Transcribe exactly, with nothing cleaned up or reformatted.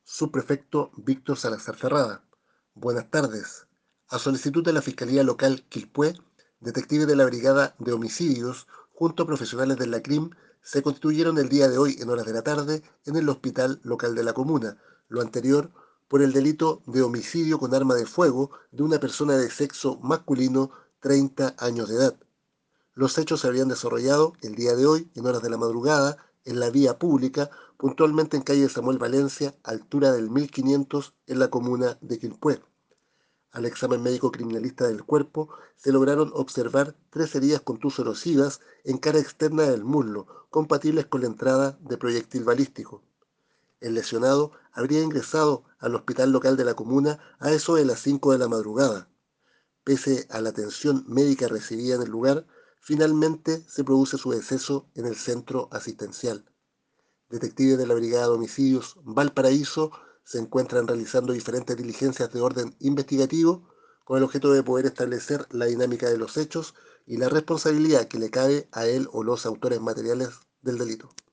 Subprefecto Víctor Salazar Ferrada. Buenas tardes. A solicitud de la Fiscalía Local Quilpué, detectives de la Brigada de Homicidios, junto a profesionales del LACRIM, se constituyeron el día de hoy en horas de la tarde en el hospital local de la comuna, lo anterior por el delito de homicidio con arma de fuego de una persona de sexo masculino, treinta años de edad. Los hechos se habrían desarrollado el día de hoy, en horas de la madrugada, en la vía pública, puntualmente en calle Samuel Valencia, altura del mil quinientos, en la comuna de Quilpué. Al examen médico criminalista del cuerpo se lograron observar tres heridas contusorosivas en cara externa del muslo, compatibles con la entrada de proyectil balístico. El lesionado habría ingresado al hospital local de la comuna a eso de las cinco de la madrugada. Pese a la atención médica recibida en el lugar, finalmente se produce su deceso en el centro asistencial. Detectives de la Brigada de Homicidios Valparaíso se encuentran realizando diferentes diligencias de orden investigativo con el objeto de poder establecer la dinámica de los hechos y la responsabilidad que le cabe a él o los autores materiales del delito.